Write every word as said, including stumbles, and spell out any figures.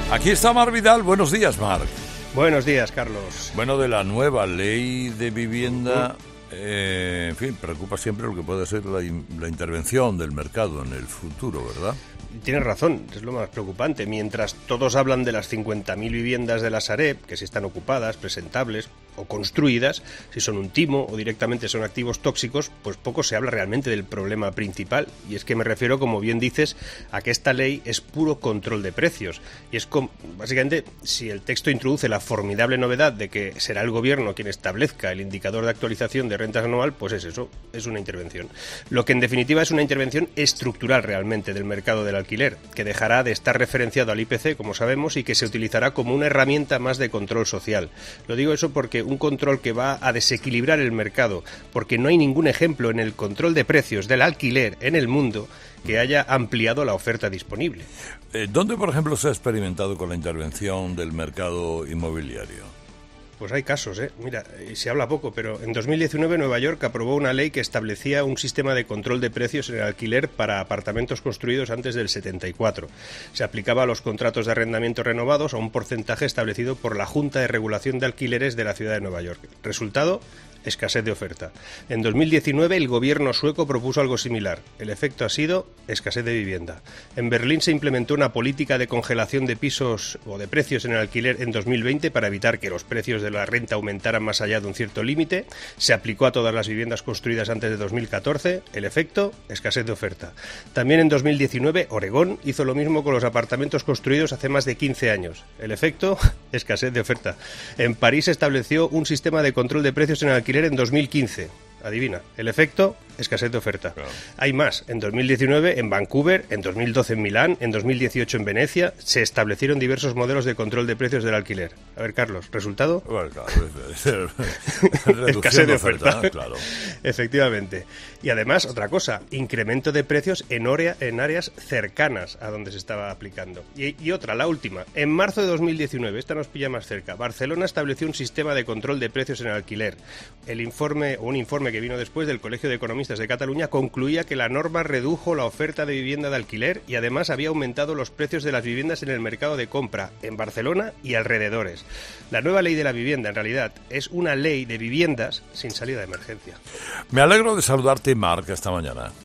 Aquí está Marc Vidal. Buenos días, Marc. Buenos días, Carlos. Bueno, de la nueva ley de vivienda, eh, en fin, preocupa siempre lo que puede ser la, la intervención del mercado en el futuro, ¿verdad? Tienes razón, es lo más preocupante. Mientras todos hablan de las cincuenta mil viviendas de la Sareb, que si están ocupadas, presentables o construidas, si son un timo o directamente son activos tóxicos, pues poco se habla realmente del problema principal. Y es que me refiero, como bien dices, a que esta ley es puro control de precios. Y es como, básicamente, si el texto introduce la formidable novedad de que será el gobierno quien establezca el indicador de actualización de rentas anual, pues es eso, es una intervención. Lo que en definitiva es una intervención estructural realmente del mercado del alquiler, que dejará de estar referenciado al I P C, como sabemos, y que se utilizará como una herramienta más de control social. Lo digo eso porque un control que va a desequilibrar el mercado, porque no hay ningún ejemplo en el control de precios del alquiler en el mundo que haya ampliado la oferta disponible. Eh, ¿Dónde, por ejemplo, se ha experimentado con la intervención del mercado inmobiliario? Pues hay casos, ¿eh? Mira, se habla poco, pero en dos mil diecinueve Nueva York aprobó una ley que establecía un sistema de control de precios en el alquiler para apartamentos construidos antes del setenta y cuatro. Se aplicaba a los contratos de arrendamiento renovados a un porcentaje establecido por la Junta de Regulación de Alquileres de la ciudad de Nueva York. Resultado: escasez de oferta. En dos mil diecinueve el gobierno sueco propuso algo similar. El efecto ha sido escasez de vivienda. En Berlín se implementó una política de congelación de pisos o de precios en el alquiler en dos mil veinte para evitar que los precios de la renta aumentaran más allá de un cierto límite. Se aplicó a todas las viviendas construidas antes de dos mil catorce. El efecto: escasez de oferta. También en dos mil diecinueve Oregón hizo lo mismo con los apartamentos construidos hace más de quince años. El efecto: escasez de oferta. En París se estableció un sistema de control de precios en el alquiler en dos mil quince. Adivina, el efecto: escasez de oferta. Claro. Hay más. En dos mil diecinueve en Vancouver, en dos mil doce en Milán, en dos mil dieciocho en Venecia, se establecieron diversos modelos de control de precios del alquiler. A ver, Carlos, ¿resultado? Bueno, claro, escasez de oferta, oferta, claro. Efectivamente. Y además, otra cosa, incremento de precios en, orea, en áreas cercanas a donde se estaba aplicando. Y, y otra, la última. En marzo de dos mil diecinueve, esta nos pilla más cerca, Barcelona estableció un sistema de control de precios en el alquiler. El informe, un informe que vino después del Colegio de Economistas de Cataluña, concluía que la norma redujo la oferta de vivienda de alquiler y además había aumentado los precios de las viviendas en el mercado de compra en Barcelona y alrededores. La nueva ley de la vivienda, en realidad, es una ley de viviendas sin salida de emergencia. Me alegro de saludarte, Marc, esta mañana.